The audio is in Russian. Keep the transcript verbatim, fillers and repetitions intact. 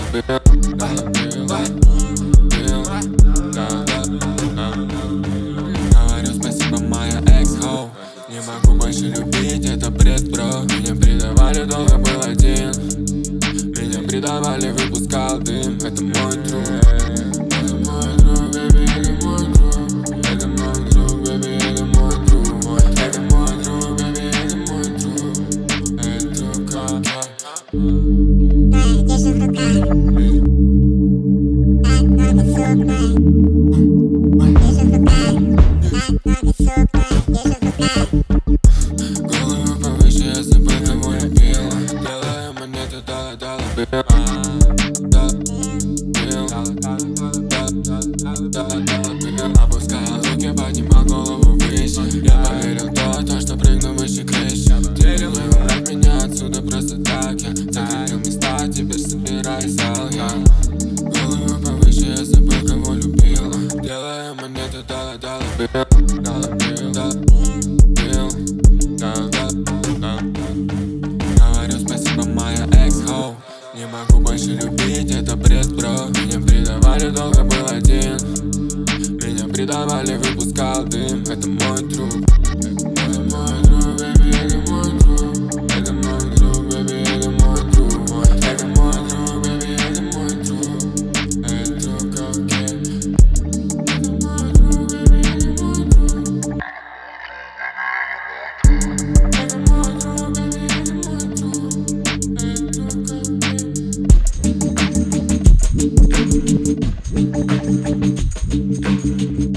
Говорю спасибо, моя экс-хоу. Не могу больше любить, это бред, бро. Меня предавали, долго был один. Меня предавали, выпускал дым. Это мой друг. Это мой друг, бэби, это мой друг. Это мой друг, бэби, это мой друг. Это мой друг, бэби, это мой друг. Это как Моя держи в руках. Так много сук, моя. Держи в руках. Так много сук, моя. Держи в руках. голову повыше, я забыл, кого любила. Белая монета дала, дала, бил. Дала, бил. Дала, дала, бил. Опускал руки, поднимал голову выше. Я поверил в то, то, что прыгну выше крыши. Ты решил убрать меня отсюда просто так. Я закрепил места, теперь собираюсь зал. Я голову повыше, я забыл, кого любила. Белая монета дала, дала, бил. Дала, бил, дала, бил. Дала, дала. Говорю спасибо, моя экс-хоу. Не могу больше любить, это бред, бро. Меня предавали, долго был один. Меня предавали, выпускал дым. Это мой друг. Это мой друг, бэби, это мой друг. Это мой друг, бэби, это мой друг. Это мой друг, бэби, это мой друг. Это как я. Это мой друг, бэби, это мой друг. Это мой друг, бэби, это мой друг. Это как я.